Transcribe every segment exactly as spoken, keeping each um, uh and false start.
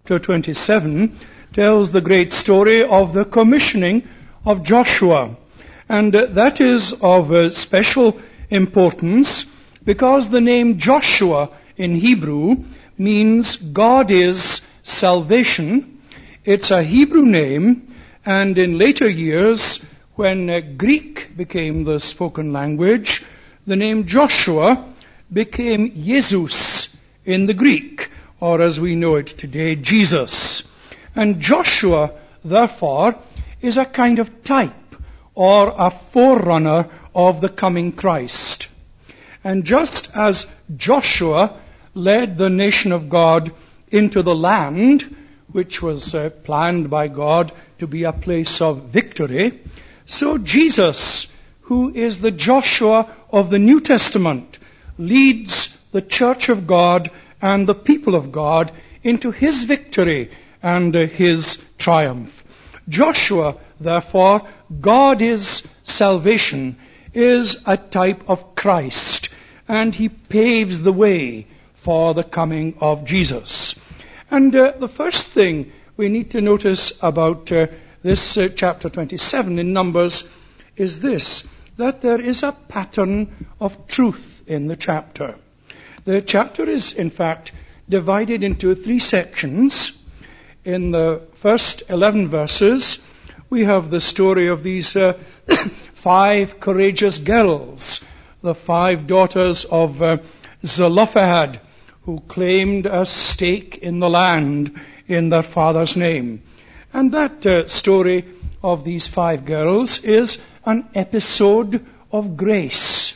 Chapter twenty-seven tells the great story of the commissioning of Joshua. And uh, that is of uh, special importance because the name Joshua in Hebrew means God is salvation. It's a Hebrew name, and in later years, when uh, Greek became the spoken language, the name Joshua became Jesus in the Greek, or as we know it today, Jesus. And Joshua, therefore, is a kind of type or a forerunner of the coming Christ. And just as Joshua led the nation of God into the land, which was uh, planned by God to be a place of victory, so Jesus, who is the Joshua of the New Testament, leads the church of God and the people of God into his victory and uh, his triumph. Joshua, therefore, God is salvation, is a type of Christ, and he paves the way for the coming of Jesus. And uh, the first thing we need to notice about uh, this uh, chapter twenty-seven in Numbers is this, that there is a pattern of truth in the chapter. The chapter is, in fact, divided into three sections. In the first eleven verses, we have the story of these uh, five courageous girls, the five daughters of uh, Zelophehad, who claimed a stake in the land in their father's name. And that uh, story of these five girls is an episode of grace.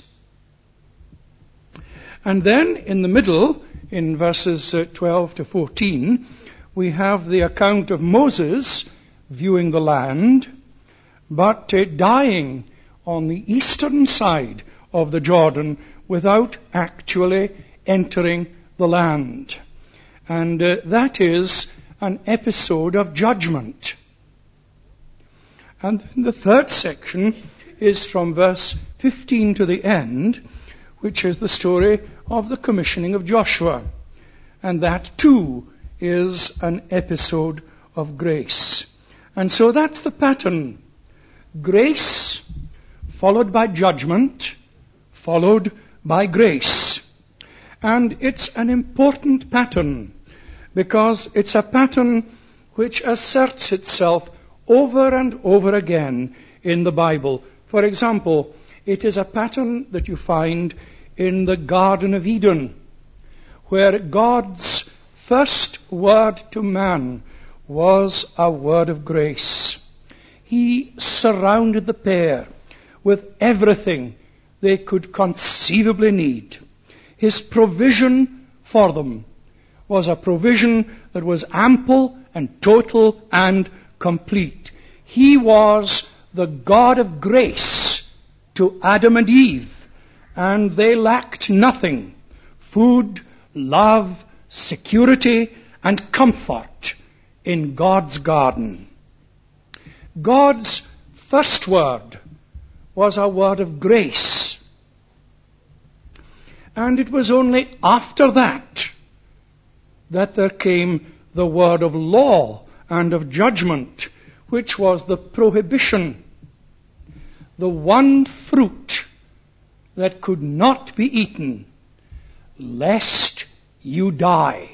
And then in the middle, in verses uh, twelve to fourteen, we have the account of Moses viewing the land, but uh, dying on the eastern side of the Jordan without actually entering the land. And uh, that is an episode of judgment. And the third section is from verse fifteen to the end, which is the story of the commissioning of Joshua. And that too is an episode of grace. And so that's the pattern. Grace, followed by judgment, followed by grace. And it's an important pattern, because it's a pattern which asserts itself over and over again in the Bible. For example, it is a pattern that you find in the Garden of Eden, where God's first word to man was a word of grace. He surrounded the pair with everything they could conceivably need. His provision for them was a provision that was ample and total and complete. He was the God of grace to Adam and Eve, and they lacked nothing: food, love, security, and comfort in God's garden. God's first word was a word of grace. And it was only after that that there came the word of law and of judgment, which was the prohibition, the one fruit that could not be eaten, lest you die.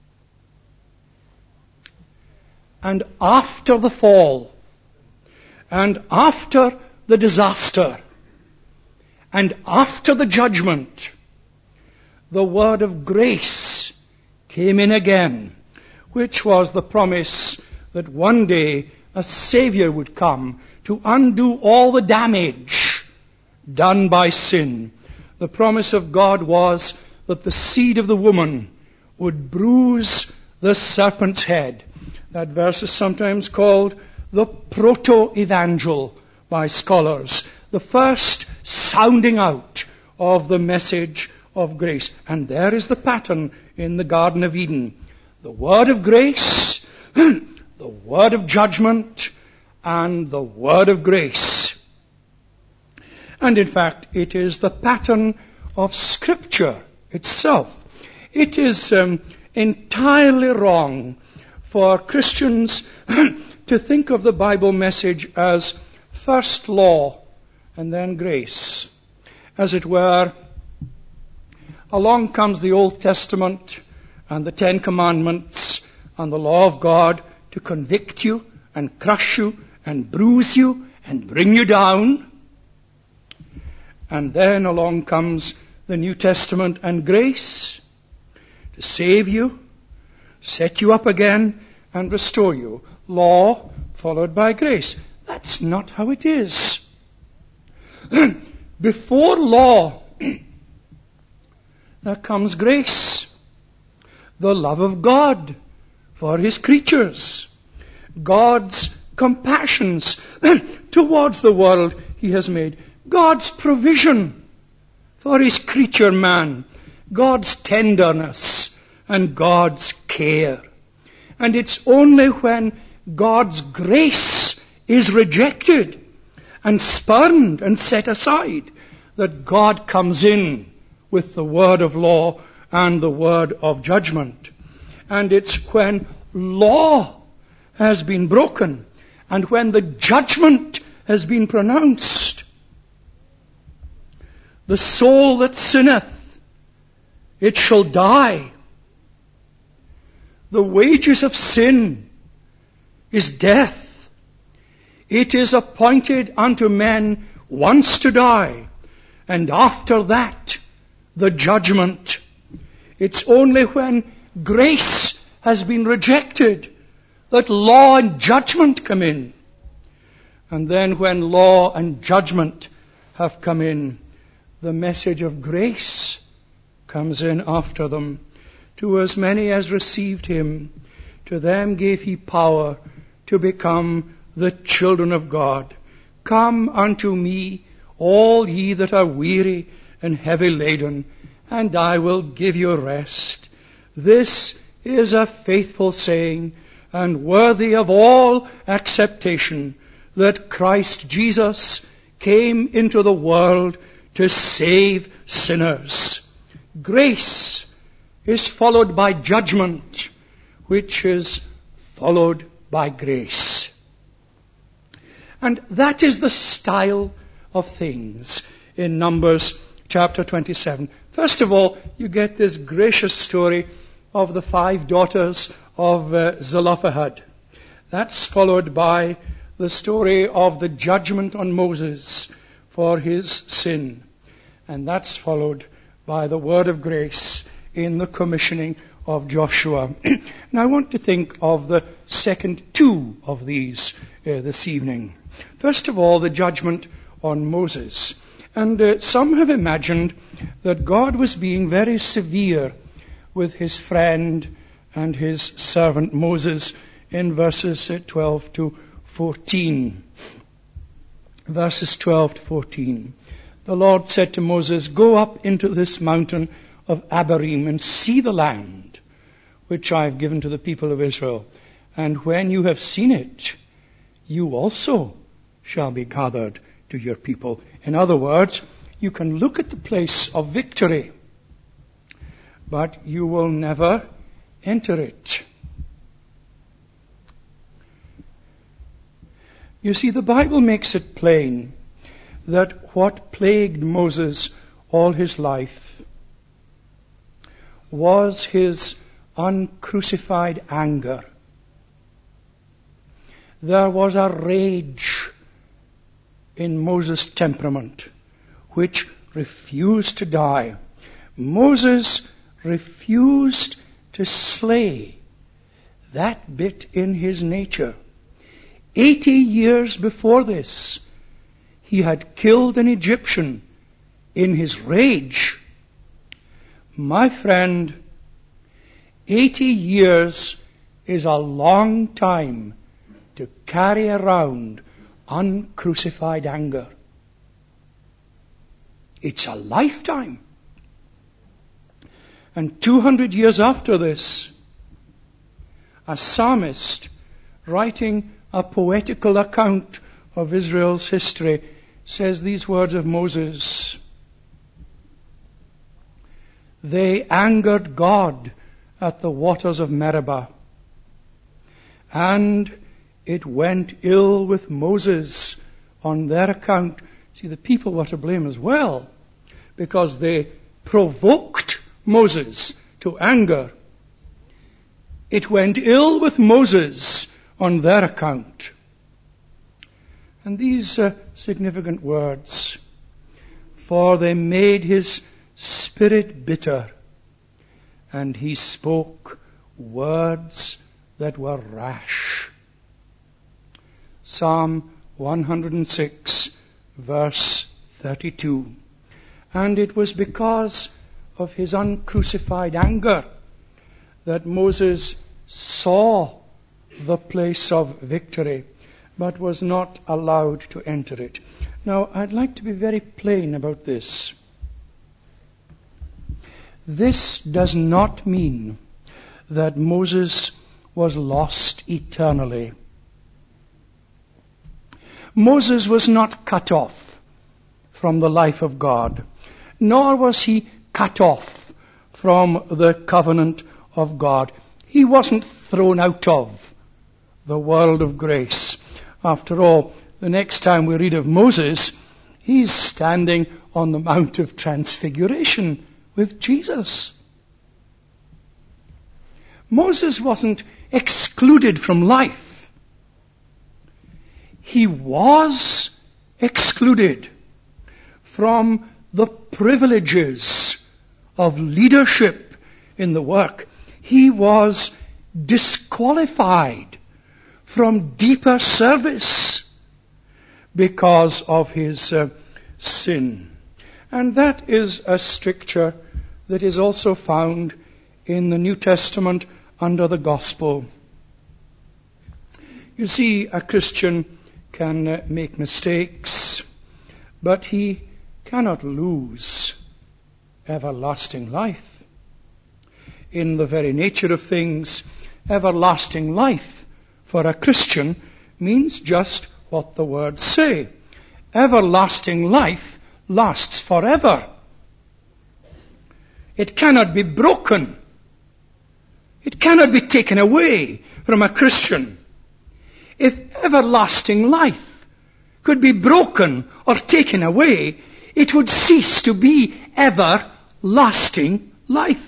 And after the fall, and after the disaster, and after the judgment, the word of grace came in again, which was the promise that one day a Savior would come to undo all the damage done by sin. The promise of God was that the seed of the woman would bruise the serpent's head. That verse is sometimes called the proto-evangel by scholars, the first sounding out of the message of grace. And there is the pattern in the Garden of Eden. The word of grace, the word of judgment, and the word of grace. And in fact, it is the pattern of Scripture itself. It is um, entirely wrong for Christians to think of the Bible message as first law and then grace. As it were, along comes the Old Testament and the Ten Commandments and the law of God to convict you and crush you and bruise you and bring you down. And then along comes the New Testament and grace to save you, set you up again, and restore you. Law followed by grace. That's not how it is. Before law, there comes grace. The love of God for His creatures. God's compassions towards the world He has made. God's provision for His creature man. God's tenderness and God's care. And it's only when God's grace is rejected and spurned and set aside that God comes in with the word of law and the word of judgment. And it's when law has been broken and when the judgment has been pronounced. The soul that sinneth, it shall die. The wages of sin is death. It is appointed unto men once to die, and after that, the judgment. It's only when grace has been rejected that law and judgment come in. And then when law and judgment have come in, the message of grace comes in after them. To as many as received Him, to them gave He power to become the children of God. Come unto me, all ye that are weary and heavy laden, and I will give you rest. This is a faithful saying, and worthy of all acceptation, that Christ Jesus came into the world to save sinners. Grace is followed by judgment, which is followed by grace. And that is the style of things in Numbers chapter twenty-seven. First of all, you get this gracious story of the five daughters of uh, Zelophehad. That's followed by the story of the judgment on Moses for his sin. And that's followed by the word of grace in the commissioning of Joshua. And I want to think of the second two of these uh, this evening. First of all, the judgment on Moses. And uh, some have imagined that God was being very severe with his friend and his servant Moses in verses uh, twelve to fourteen. Verses twelve to fourteen. The Lord said to Moses, "Go up into this mountain of Abarim and see the land which I have given to the people of Israel. And when you have seen it, you also shall be gathered to your people." In other words, you can look at the place of victory, but you will never enter it. You see, the Bible makes it plain that what plagued Moses all his life was his uncrucified anger. There was a rage in Moses' temperament which refused to die. Moses refused to slay that bit in his nature. Eighty years before this, he had killed an Egyptian in his rage. My friend, eighty years is a long time to carry around uncrucified anger. It's a lifetime. And two hundred years after this, a psalmist writing a poetical account of Israel's history says these words of Moses: "They angered God at the waters of Meribah. And it went ill with Moses on their account. See, the people were to blame as well, because they provoked Moses to anger. It went ill with Moses on their account. And these are significant words. For they made his spirit bitter, and he spoke words that were rash. Psalm one hundred six, verse thirty-two. And it was because of his uncrucified anger that Moses saw the place of victory, but was not allowed to enter it. Now, I'd like to be very plain about this. This does not mean that Moses was lost eternally. Moses was not cut off from the life of God, nor was he cut off from the covenant of God. He wasn't thrown out of the world of grace. After all, the next time we read of Moses, he's standing on the Mount of Transfiguration with Jesus. Moses wasn't excluded from life. He was excluded from the privileges of leadership in the work. He was disqualified from deeper service because of his uh, sin. And that is a stricture that is also found in the New Testament under the gospel. You see, a Christian can uh, make mistakes, but he cannot lose everlasting life. In the very nature of things, everlasting life for a Christian means just what the words say. Everlasting life lasts forever. It cannot be broken. It cannot be taken away from a Christian. If everlasting life could be broken or taken away, it would cease to be everlasting life.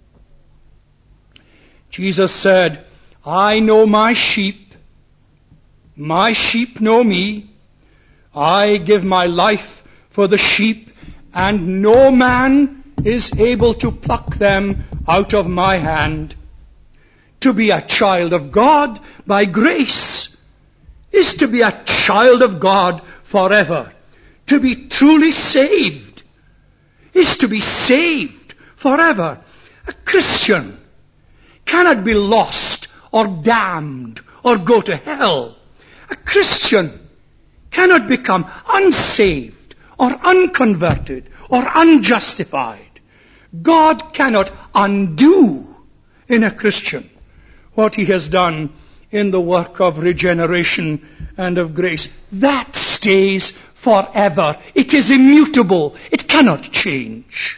Jesus said, I know my sheep, my sheep know me, I give my life for the sheep, and no man is able to pluck them out of my hand. To be a child of God by grace is to be a child of God forever. To be truly saved is to be saved forever. A Christian cannot be lost or damned or go to hell. A Christian cannot become unsaved or unconverted or unjustified. God cannot undo in a Christian what he has done in the work of regeneration and of grace. That stays forever. It is immutable. It cannot change.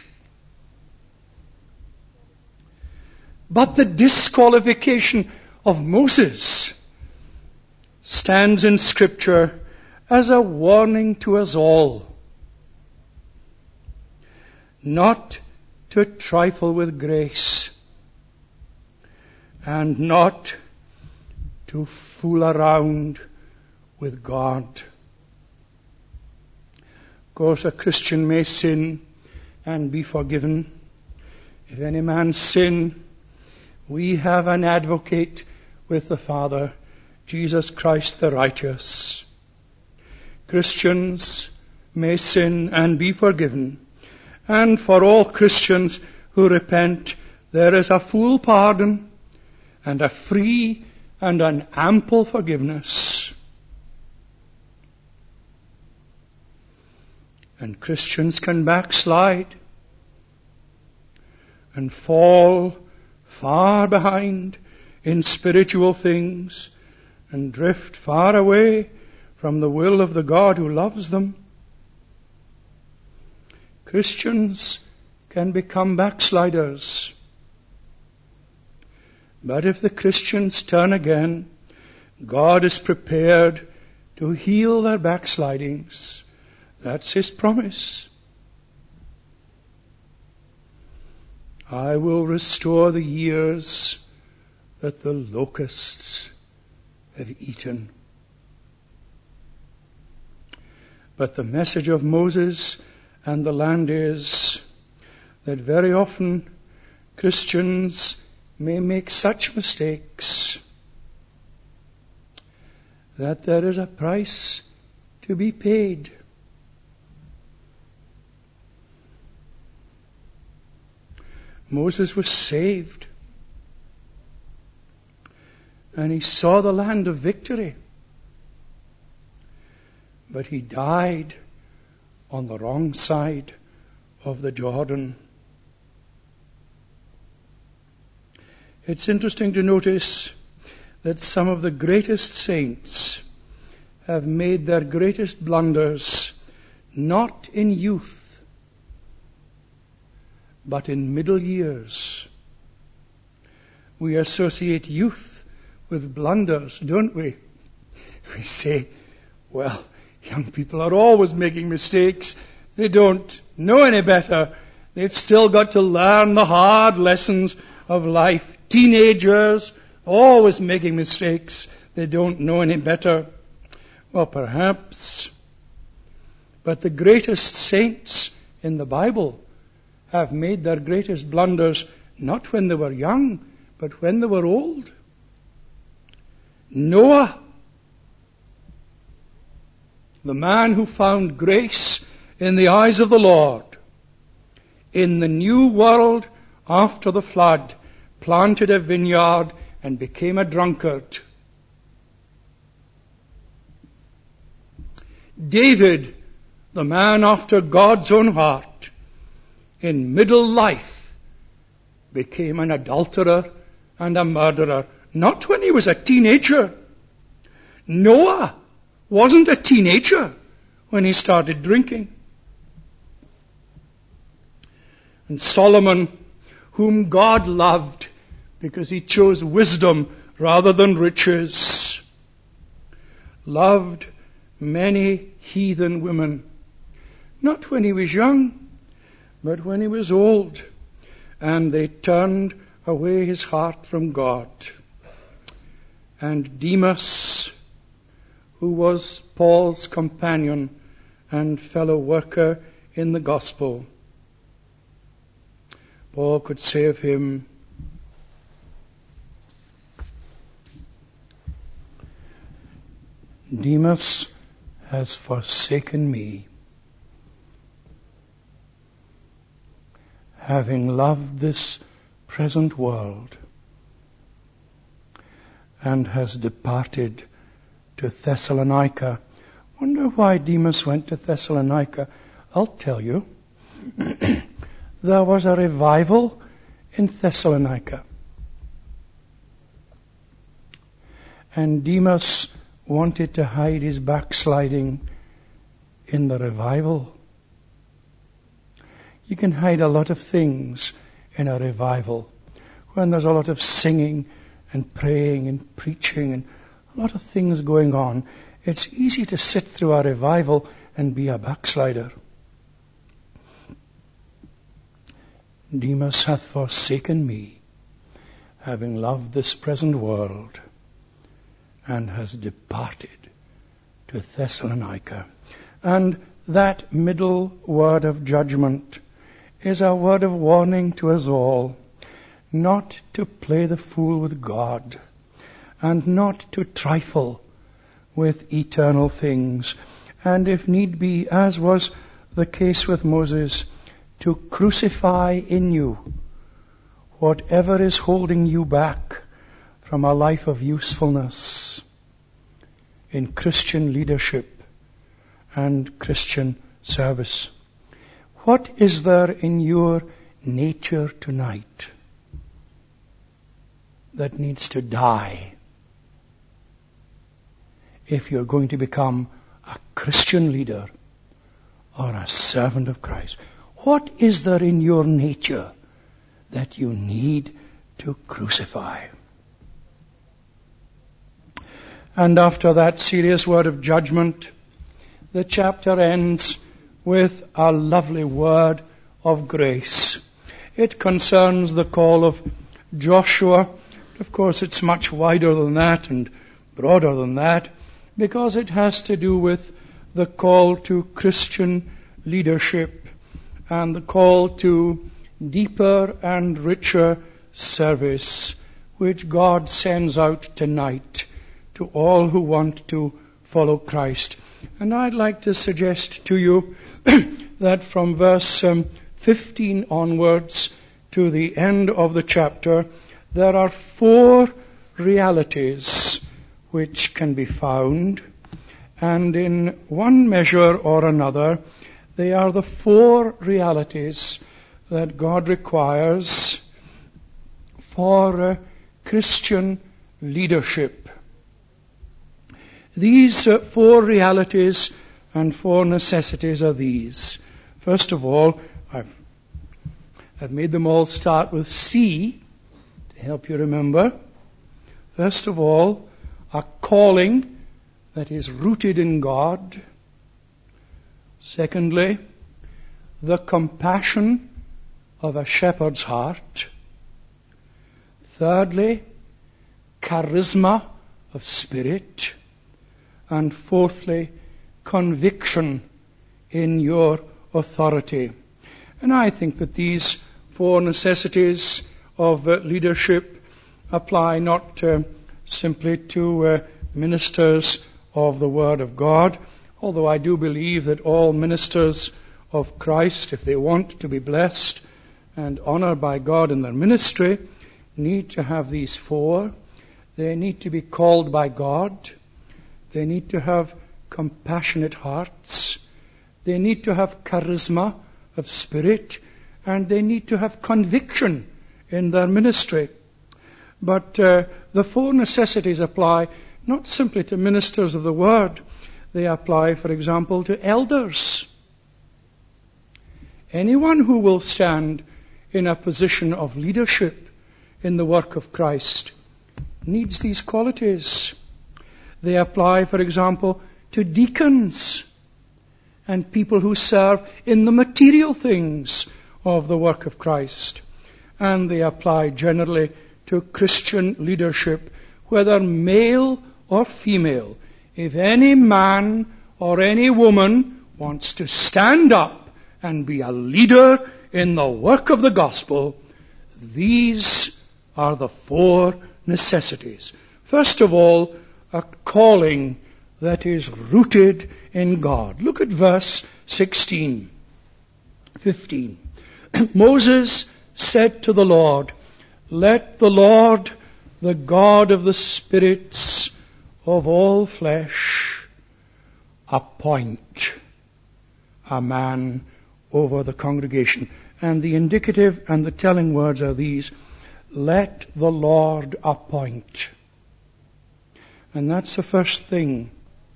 But the disqualification of Moses stands in Scripture as a warning to us all not to trifle with grace and not to fool around with God. Of course, a Christian may sin and be forgiven. If any man sin, we have an advocate with the Father, Jesus Christ the righteous. Christians may sin and be forgiven. And for all Christians who repent, there is a full pardon and a free and an ample forgiveness. And Christians can backslide and fall far behind in spiritual things and drift far away from the will of the God who loves them. Christians can become backsliders. But if the Christians turn again God is prepared to heal their backslidings. That's His promise. I will restore the years that the locusts have eaten. But the message of Moses and the land is that very often Christians may make such mistakes that there is a price to be paid. Moses was saved, and he saw the land of victory, but he died on the wrong side of the Jordan. It's interesting to notice that some of the greatest saints have made their greatest blunders not in youth, but in middle years. We associate youth with blunders, don't we? We say, well, young people are always making mistakes. They don't know any better. They've still got to learn the hard lessons of life. Teenagers, always making mistakes. They don't know any better. Well, perhaps. But the greatest saints in the Bible have made their greatest blunders not when they were young, but when they were old. Noah, the man who found grace in the eyes of the Lord, in the new world after the flood, planted a vineyard and became a drunkard. David, the man after God's own heart, in middle life became an adulterer and a murderer, not when he was a teenager. Noah wasn't a teenager when he started drinking. And Solomon, whom God loved because he chose wisdom rather than riches, loved many heathen women, not when he was young, but when he was old, and they turned away his heart from God. And Demas, who was Paul's companion and fellow worker in the gospel, Paul could say of him, Demas has forsaken me, having loved this present world, and has departed to Thessalonica. Wonder why Demas went to Thessalonica? I'll tell you. There was a revival in Thessalonica. And Demas wanted to hide his backsliding in the revival. You can hide a lot of things in a revival. When there's a lot of singing and praying and preaching and a lot of things going on, it's easy to sit through a revival and be a backslider. Demas hath forsaken me, having loved this present world, and has departed to Thessalonica. And that middle word of judgment is a word of warning to us all, not to play the fool with God, and not to trifle with eternal things, and if need be, as was the case with Moses, to crucify in you whatever is holding you back from a life of usefulness in Christian leadership and Christian service. What is there in your nature tonight that needs to die if you're going to become a Christian leader or a servant of Christ? What is there in your nature that you need to crucify? And after that serious word of judgment, the chapter ends with a lovely word of grace. It concerns the call of Joshua. Of course, it's much wider than that and broader than that, because it has to do with the call to Christian leadership and the call to deeper and richer service, which God sends out tonight to all who want to follow Christ. And I'd like to suggest to you that from verse um, fifteen onwards to the end of the chapter, there are four realities which can be found, and in one measure or another, they are the four realities that God requires for uh, Christian leadership. These uh, four realities and four necessities are these. First of all, I've, I've made them all start with C to help you remember. First of all, a calling that is rooted in God. Secondly, the compassion of a shepherd's heart. Thirdly, charisma of spirit. And fourthly, conviction in your authority. And I think that these four necessities of uh, leadership apply not uh, simply to uh, ministers of the Word of God, although I do believe that all ministers of Christ, if they want to be blessed and honored by God in their ministry, need to have these four. They need to be called by God. They need to have compassionate hearts. They need to have charisma of spirit. And they need to have conviction in their ministry. But uh, the four necessities apply not simply to ministers of the Word. They apply, for example, to elders. Anyone who will stand in a position of leadership in the work of Christ needs these qualities. They apply, for example, to deacons and people who serve in the material things of the work of Christ. And they apply generally to Christian leadership, whether male or female. If any man or any woman wants to stand up and be a leader in the work of the gospel, these are the four necessities. First of all, a calling that is rooted in God. Look at verse sixteen, fifteen. Moses said to the Lord, "Let the Lord, the God of the spirits of all flesh, appoint a man over the congregation." And the indicative and the telling words are these: let the Lord appoint. And that's the first thing.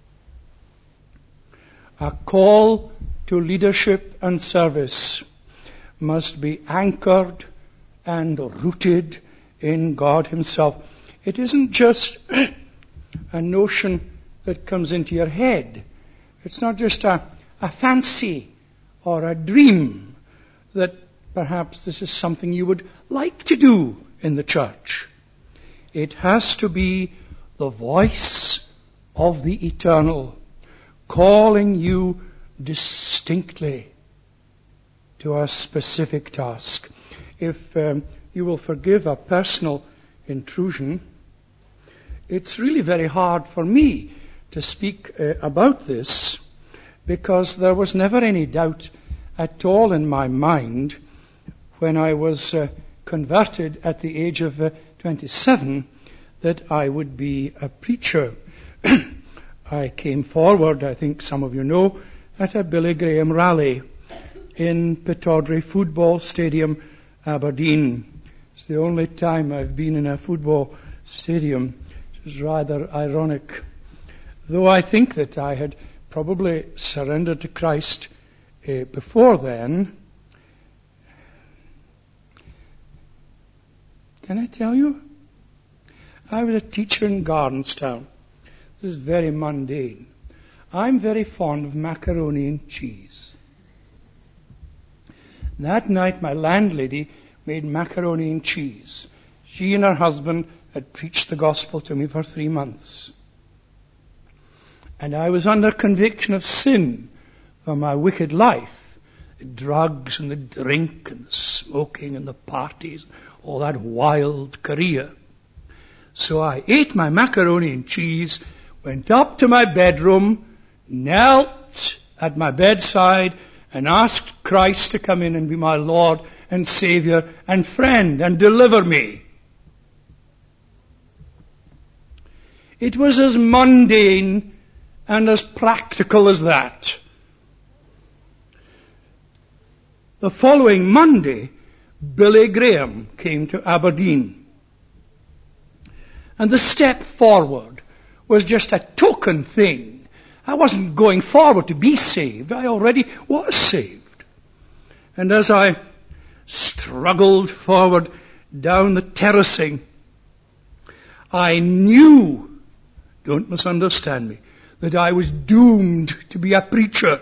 A call to leadership and service must be anchored and rooted in God Himself. It isn't just a notion that comes into your head. It's not just a, a fancy or a dream that perhaps this is something you would like to do in the church. It has to be the voice of the Eternal calling you distinctly to a specific task. If um, you will forgive a personal intrusion, it's really very hard for me to speak uh, about this, because there was never any doubt at all in my mind when I was uh, converted at the age of uh, twenty-seven that I would be a preacher. I came forward, I think some of you know, at a Billy Graham rally in Pittodrie Football Stadium, Aberdeen. It's the only time I've been in a football stadium, which is rather ironic. Though I think that I had probably surrendered to Christ uh, before then. Can I tell you? I was a teacher in Gardenstown. This is very mundane. I'm very fond of macaroni and cheese. That night my landlady made macaroni and cheese. She and her husband had preached the gospel to me for three months. And I was under conviction of sin for my wicked life. The drugs and the drink and the smoking and the parties, all that wild career. So I ate my macaroni and cheese, went up to my bedroom, knelt at my bedside, and asked Christ to come in and be my Lord and Savior and friend and deliver me. It was as mundane and as practical as that. The following Monday, Billy Graham came to Aberdeen. And the step forward was just a token thing. I wasn't going forward to be saved. I already was saved. And as I struggled forward down the terracing, I knew, don't misunderstand me, that I was doomed to be a preacher.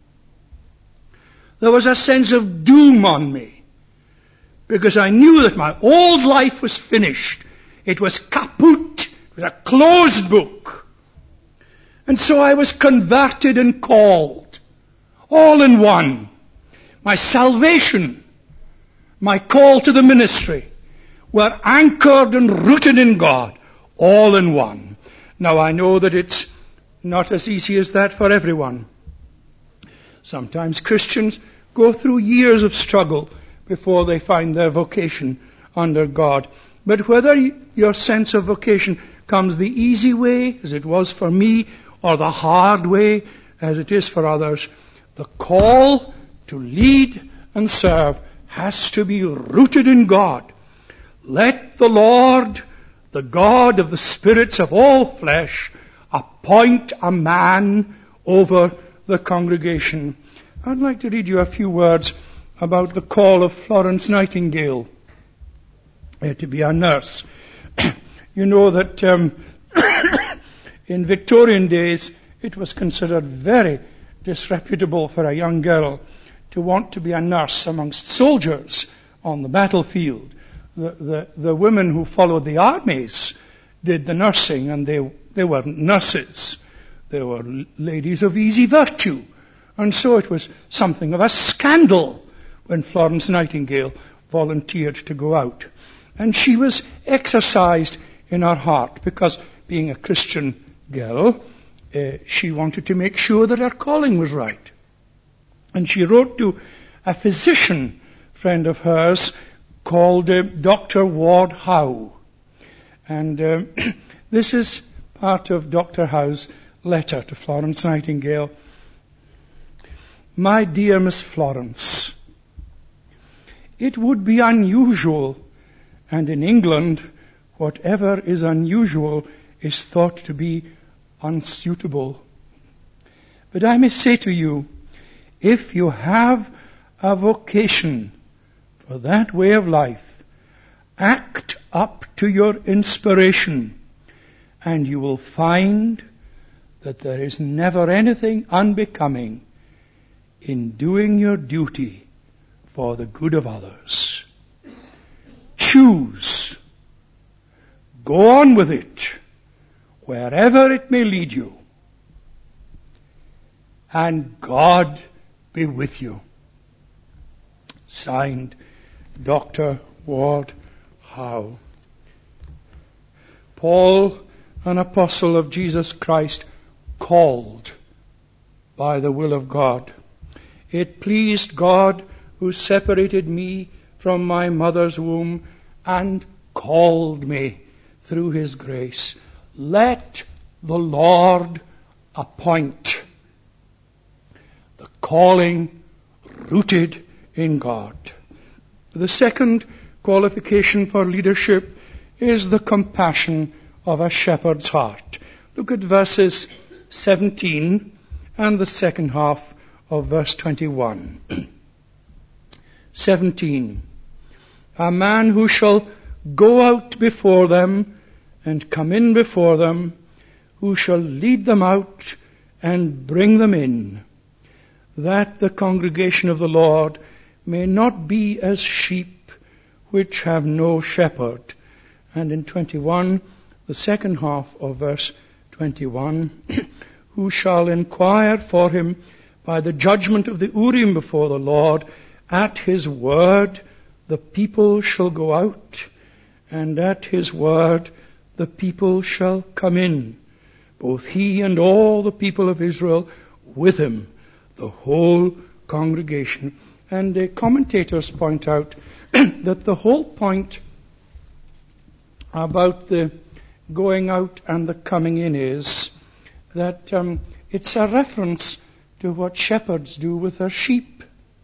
There was a sense of doom on me, because I knew that my old life was finished. It was kaput. It was a closed book. And so I was converted and called, all in one. My salvation, my call to the ministry, were anchored and rooted in God, all in one. Now I know that it's not as easy as that for everyone. Sometimes Christians go through years of struggle before they find their vocation under God. But whether your sense of vocation comes the easy way, as it was for me, or the hard way, as it is for others, the call to lead and serve has to be rooted in God. Let the Lord, the God of the spirits of all flesh, appoint a man over the congregation. I'd like to read you a few words about the call of Florence Nightingale uh, to be a nurse. You know that um, in Victorian days it was considered very disreputable for a young girl to want to be a nurse amongst soldiers on the battlefield. The, the, the women who followed the armies did the nursing, and they, they weren't nurses. They were ladies of easy virtue. And so it was something of a scandal when Florence Nightingale volunteered to go out. And she was exercised in her heart because, being a Christian girl, uh, she wanted to make sure that her calling was right. And she wrote to a physician friend of hers called uh, Doctor Ward Howe. And uh, this is part of Doctor Howe's letter to Florence Nightingale. My dear Miss Florence, it would be unusual, and in England, whatever is unusual is thought to be unsuitable. But I may say to you, if you have a vocation for that way of life, act up to your inspiration, and you will find that there is never anything unbecoming in doing your duty for the good of others. Choose. Go on with it, wherever it may lead you. And God be with you. Signed, Doctor Ward Howe. Paul, an apostle of Jesus Christ, called by the will of God. It pleased God, who separated me from my mother's womb and called me through his grace. Let the Lord appoint. The calling rooted in God. The second qualification for leadership is the compassion of a shepherd's heart. Look at verses seventeen and the second half of verse twenty-one. seventeen. A man who shall go out before them and come in before them, who shall lead them out and bring them in, that the congregation of the Lord may not be as sheep which have no shepherd. And in twenty-one, the second half of verse twenty-one, who shall inquire for him by the judgment of the Urim before the Lord. At his word the people shall go out, and at his word the people shall come in, both he and all the people of Israel with him, the whole congregation. And the commentators point out that the whole point about the going out and the coming in is that um, it's a reference to what shepherds do with their sheep.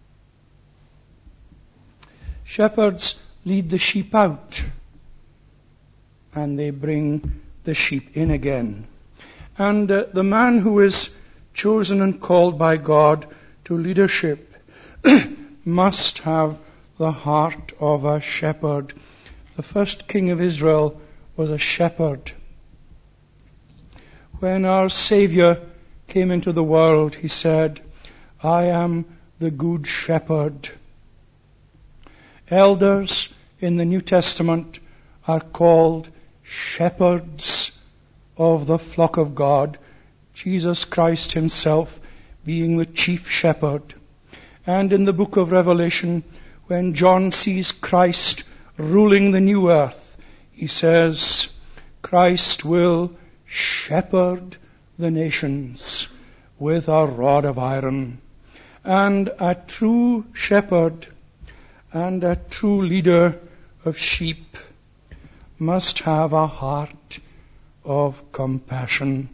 Shepherds lead the sheep out, and they bring the sheep in again. And uh, the man who is chosen and called by God to leadership must have the heart of a shepherd. The first king of Israel was a shepherd. When our Savior came into the world, he said, I am the good shepherd. Elders in the New Testament are called shepherds of the flock of God, Jesus Christ himself being the chief shepherd. And in the book of Revelation, when John sees Christ ruling the new earth, he says, Christ will shepherd the nations with a rod of iron. And a true shepherd and a true leader of sheep must have a heart of compassion.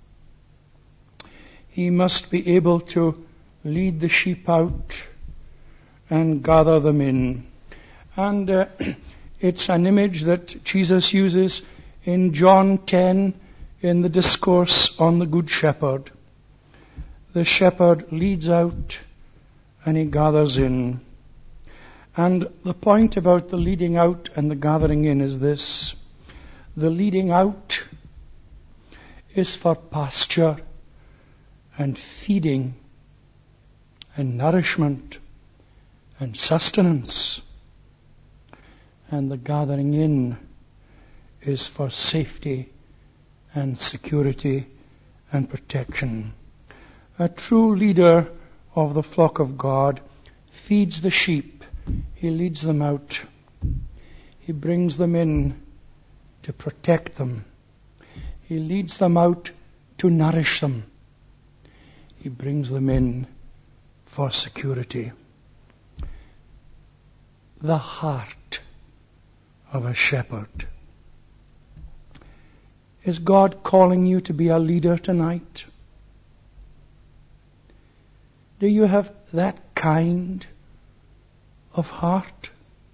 He must be able to lead the sheep out and gather them in. And uh, it's an image that Jesus uses in John ten in the discourse on the Good Shepherd. The shepherd leads out and he gathers in. And the point about the leading out and the gathering in is this. The leading out is for pasture and feeding and nourishment and sustenance. And the gathering in is for safety and security and protection. A true leader of the flock of God feeds the sheep. He leads them out. He brings them in to protect them. He leads them out to nourish them. He brings them in for security. The heart of a shepherd. Is God calling you to be a leader tonight? Do you have that kind of heart?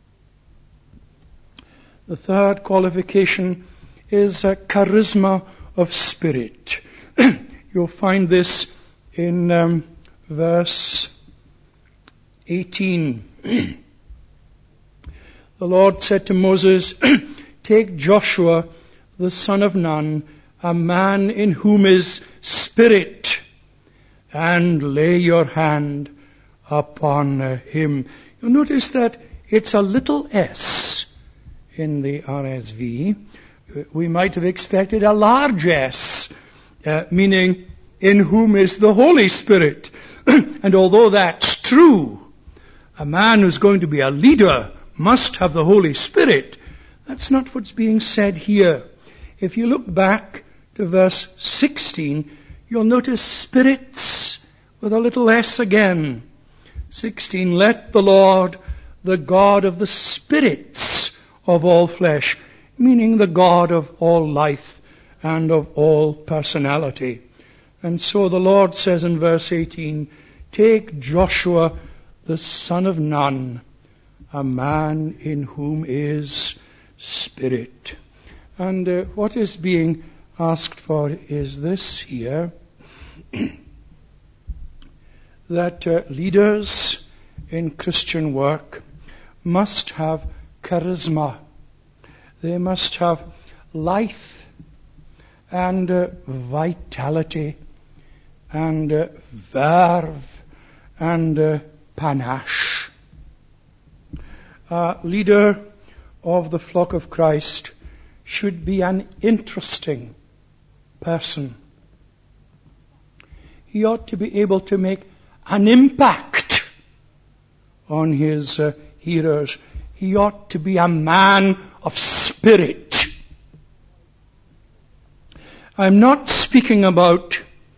The third qualification is a charisma of spirit. You'll find this in um, verse eighteen. The Lord said to Moses, take Joshua, the son of Nun, a man in whom is spirit, and lay your hand upon uh, him. You'll notice that it's a little s in the R S V. We might have expected a large S, uh, meaning in whom is the Holy Spirit. And although that's true, a man who's going to be a leader must have the Holy Spirit. That's not what's being said here. If you look back to verse sixteen, you'll notice spirits with a little s again. sixteen, let the Lord, the God of the spirits of all flesh, meaning the God of all life and of all personality. And so the Lord says in verse eighteen, take Joshua, the son of Nun, a man in whom is spirit. And uh, what is being asked for is this here, that uh, leaders in Christian work must have charisma. They must have life and uh, vitality and uh, verve and uh, panache. A leader of the flock of Christ should be an interesting person. He ought to be able to make an impact on his uh, hearers. He ought to be a man of spirit. I'm not speaking about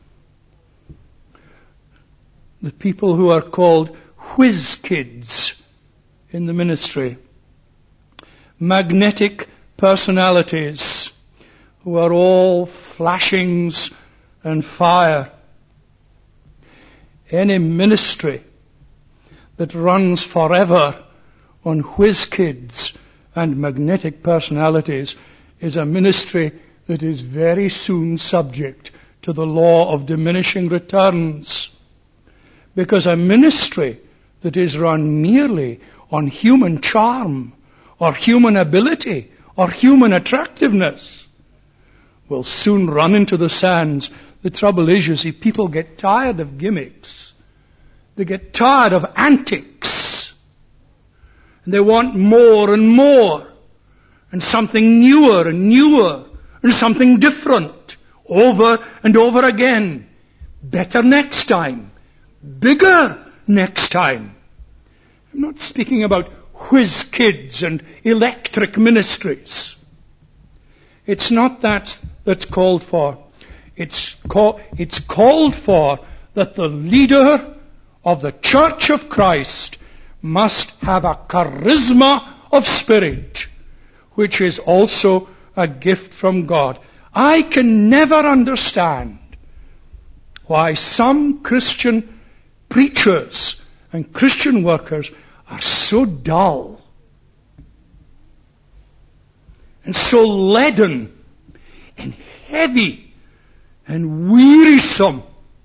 the people who are called whiz kids in the ministry, magnetic personalities who are all flashings and fire. Any ministry that runs forever on whiz kids and magnetic personalities is a ministry that is very soon subject to the law of diminishing returns. Because a ministry that is run merely on human charm or human ability or human attractiveness will soon run into the sands. The trouble is, you see, people get tired of gimmicks. They get tired of antics. And they want more and more. And something newer and newer. And something different. Over and over again. Better next time. Bigger next time. I'm not speaking about whiz kids and electric ministries. It's not that that's called for. It's, call, it's called for that the leader of the Church of Christ must have a charisma of spirit, which is also a gift from God. I can never understand why some Christian preachers and Christian workers are so dull and so leaden and heavy and wearisome.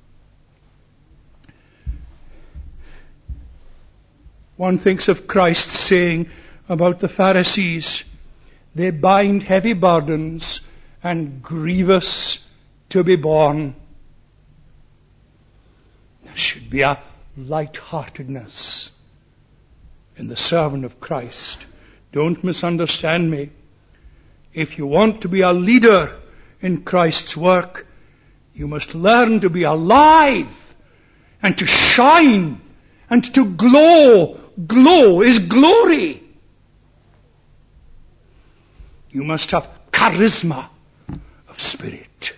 One thinks of Christ saying about the Pharisees, they bind heavy burdens and grievous to be borne. There should be a light-heartedness in the servant of Christ. Don't misunderstand me. If you want to be a leader in Christ's work, you must learn to be alive and to shine and to glow. Glow is glory. You must have charisma of spirit.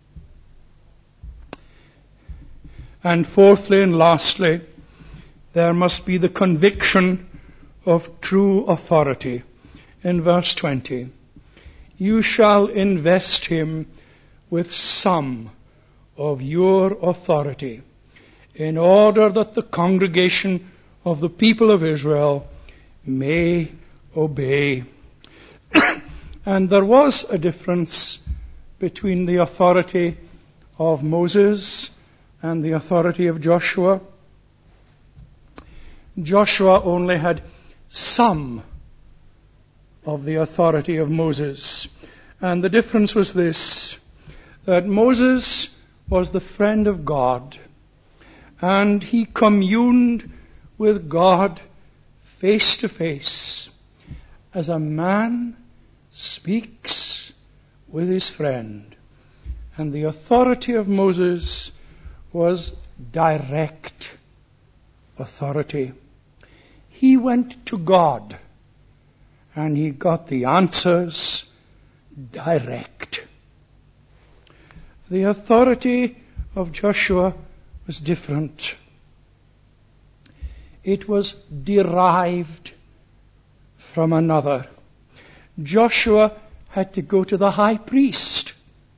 And fourthly and lastly, there must be the conviction of true authority. In verse twenty, you shall invest him with some of your authority, in order that the congregation of the people of Israel may obey. And there was a difference between the authority of Moses and the authority of Joshua. Joshua only had some of the authority of Moses. And the difference was this, that Moses was the friend of God, and he communed with God face to face, as a man speaks with his friend. And the authority of Moses was direct authority. He went to God, and he got the answers direct. The authority of Joshua was different. It was derived from another. Joshua had to go to the high priest,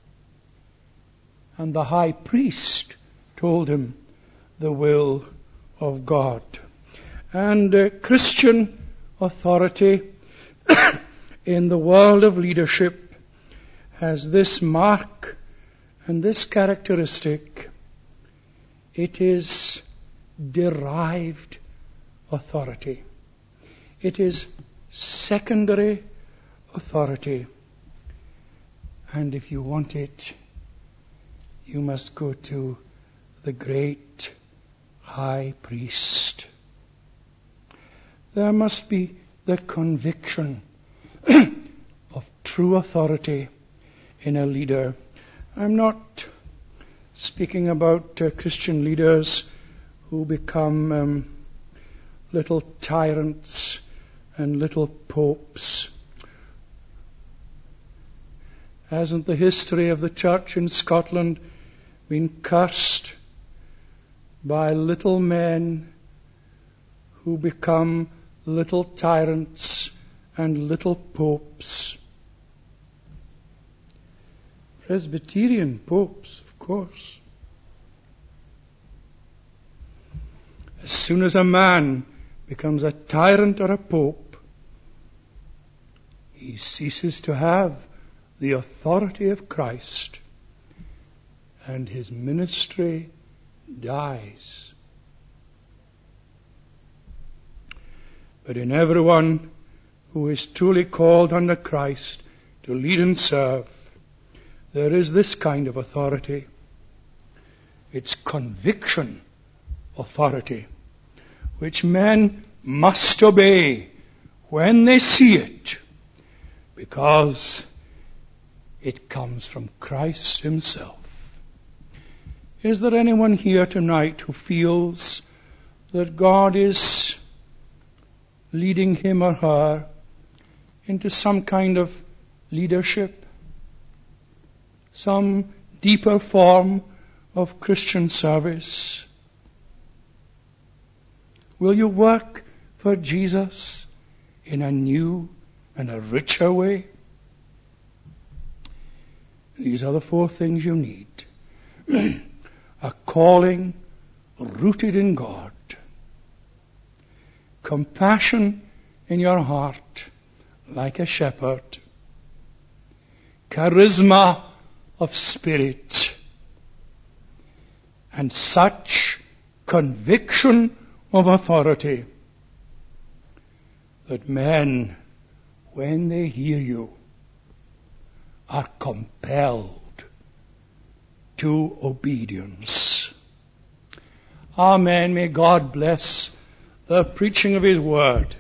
and the high priest told him the will of God. And uh, Christian authority in the world of leadership has this mark and this characteristic. It is derived authority. It is secondary authority. And if you want it, you must go to the great high priest. There must be the conviction of true authority in a leader. I'm not speaking about uh, Christian leaders who become um, little tyrants and little popes. Hasn't the history of the church in Scotland been cursed by little men who become little tyrants and little popes? Presbyterian popes, of course. As soon as a man becomes a tyrant or a pope, he ceases to have the authority of Christ, and his ministry dies. But in everyone who is truly called under Christ to lead and serve, there is this kind of authority. It's conviction authority, which men must obey when they see it, because it comes from Christ himself. Is there anyone here tonight who feels that God is leading him or her into some kind of leadership, some deeper form of Christian service? Will you work for Jesus in a new and a richer way? These are the four things you need. A calling rooted in God. Compassion in your heart like a shepherd. Charisma of spirit. And such conviction of authority that men, when they hear you, are compelled to obedience. Amen. May God bless the preaching of his word.